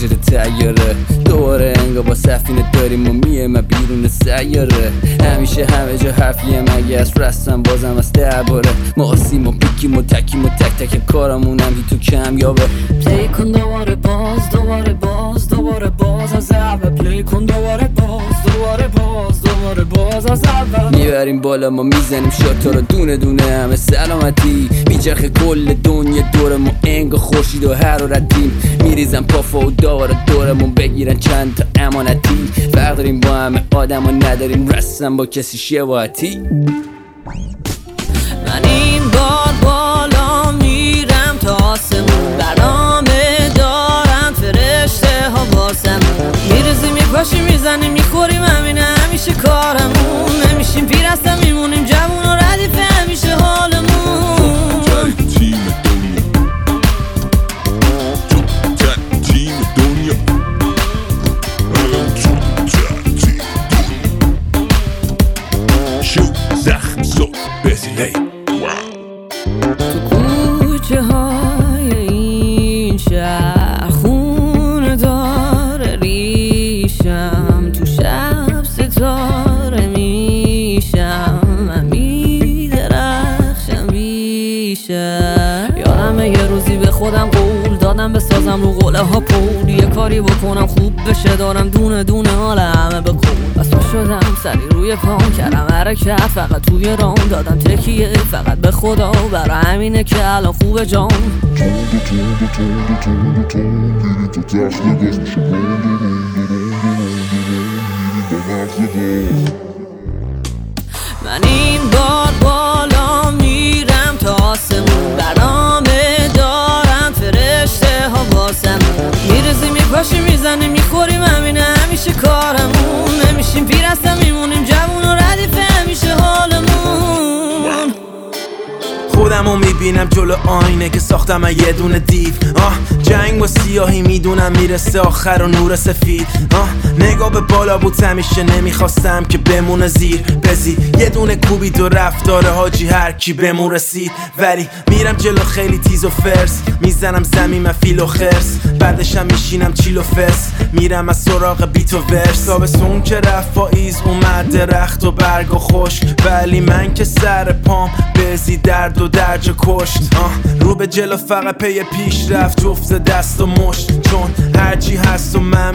موج تیاره، دوباره انگار با سفینه داریم و میایم بیرون سیاره. همیشه همه جا حرفیه مگه از رستم بازم از درباره. ما آسیم و پیکیم و تکیم و تک تک کارمونم هی تو کمیابه. پلی کن دوباره باز دوباره باز دوباره باز از اول. پلی کن دوباره باز دوباره باز دوباره باز از اول. میبریم بالا ما میزنیم شاتا رو دونه دونه همه سلامتی. میچرخه کل دنیا دور ما انگار خورشید و حرارتیم. میریزن پافا و دار دورمون بگیرن چند تا امانتی. فرق داریم با همه آدم و نداریم رسم با کسی شباهتی. من این بار بالا میرم تا آسمون. برنامه دارن فرشته ها واسم. میریزی میپاشی میزنی میخوریم همینه همیشه کارمون. نمیشیم پیر هستم میمونیم جوون و ردیف همیشه حالمون. تو کوچه های این شهر خونه داره ریشم. تو شب ستاره میشم من میدرخشم بیشم. یادمه یه روزی به خودم قول دادم بسازم رو قله ها پول. یه کاری بکنم خوب بشه دارم دونه دونه حال همه به قول. بس شدم سری روی پام کردم حرکت فقط توی رام. دادم تکیه فقط به خدا برای همینه که الان خوبه جام. من این بار بالا میرم تا آسمون. برنامه دارن فرشته ها واسم. میرزی میپاشی میزنی میخوریم همینه همیشه کارمون. نمیشیم پیر هستم میمونیم جوون و ردیف همیشه حالمون. خودمو میبینم جلو آینه که ساختم یه دونه دیو. جنگ با سیاهی میدونم میرسه آخر و نور سفید. نگاه به بالا بود همیشه نمیخواستم که بمونه زیر بزی. یه دونه کوبید و رفتار حاجی هر کی بمون رسید. ولی میرم جلو خیلی تیز و فرس. میزنم زمین من فیل و خرس. بعدشم میشینم چیل و فس. میرم از سراغ بیت و ورس. تابستون که رفت پاییز اومد درخت و برگ و خشک. ولی من که سر پام بزی درد و درج کشت. رو به جلو فقط پی پیش رفت جفت دست و مشت. چون هرچی هست و من